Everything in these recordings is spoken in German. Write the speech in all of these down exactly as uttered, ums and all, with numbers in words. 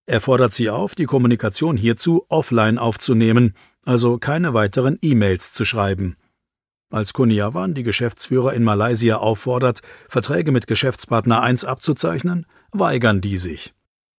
Er fordert sie auf, die Kommunikation hierzu offline aufzunehmen, also keine weiteren E-Mails zu schreiben. Als Kurniawan die Geschäftsführer in Malaysia auffordert, Verträge mit Geschäftspartner eins abzuzeichnen, weigern die sich.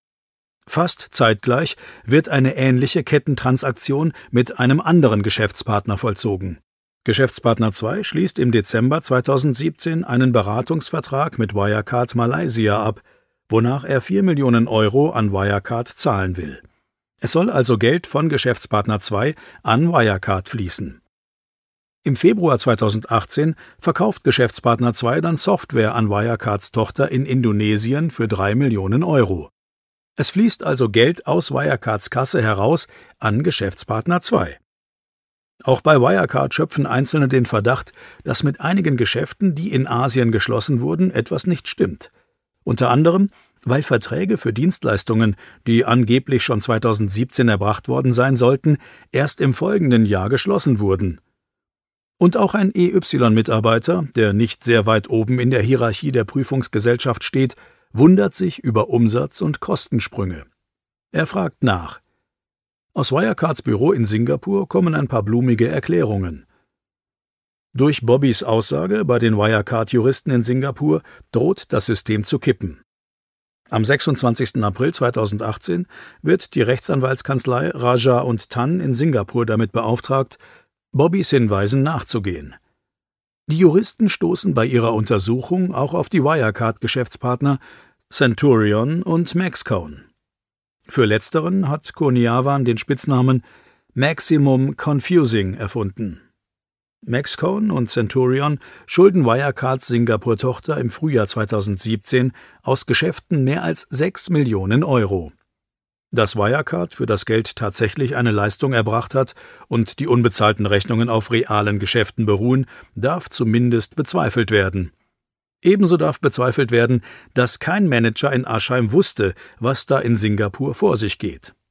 Fast zeitgleich wird eine ähnliche Kettentransaktion mit einem anderen Geschäftspartner vollzogen. Geschäftspartner zwei schließt im Dezember zweitausendsiebzehn einen Beratungsvertrag mit Wirecard Malaysia ab, wonach er vier Millionen Euro an Wirecard zahlen will. Es soll also Geld von Geschäftspartner zwei an Wirecard fließen. Im Februar zweitausendachtzehn verkauft Geschäftspartner zwei dann Software an Wirecards Tochter in Indonesien für drei Millionen Euro. Es fließt also Geld aus Wirecards Kasse heraus an Geschäftspartner zwei. Auch bei Wirecard schöpfen Einzelne den Verdacht, dass mit einigen Geschäften, die in Asien geschlossen wurden, etwas nicht stimmt. Unter anderem, weil Verträge für Dienstleistungen, die angeblich schon zweitausendsiebzehn erbracht worden sein sollten, erst im folgenden Jahr geschlossen wurden. Und auch ein E Y-Mitarbeiter, der nicht sehr weit oben in der Hierarchie der Prüfungsgesellschaft steht, wundert sich über Umsatz- und Kostensprünge. Er fragt nach. Aus Wirecards Büro in Singapur kommen ein paar blumige Erklärungen. Durch Bobbys Aussage bei den Wirecard-Juristen in Singapur droht das System zu kippen. Am sechsundzwanzigsten April zweitausendachtzehn wird die Rechtsanwaltskanzlei Raja und Tan in Singapur damit beauftragt, Bobbys Hinweisen nachzugehen. Die Juristen stoßen bei ihrer Untersuchung auch auf die Wirecard-Geschäftspartner Centurion und Maxcone. Für letzteren hat Kurniawan den Spitznamen Maximum Confusing erfunden. Maxcone und Centurion schulden Wirecards Singapur-Tochter im Frühjahr zweitausendsiebzehn aus Geschäften mehr als sechs Millionen Euro. Dass Wirecard für das Geld tatsächlich eine Leistung erbracht hat und die unbezahlten Rechnungen auf realen Geschäften beruhen, darf zumindest bezweifelt werden. Ebenso darf bezweifelt werden, dass kein Manager in Aschheim wusste, was da in Singapur vor sich geht.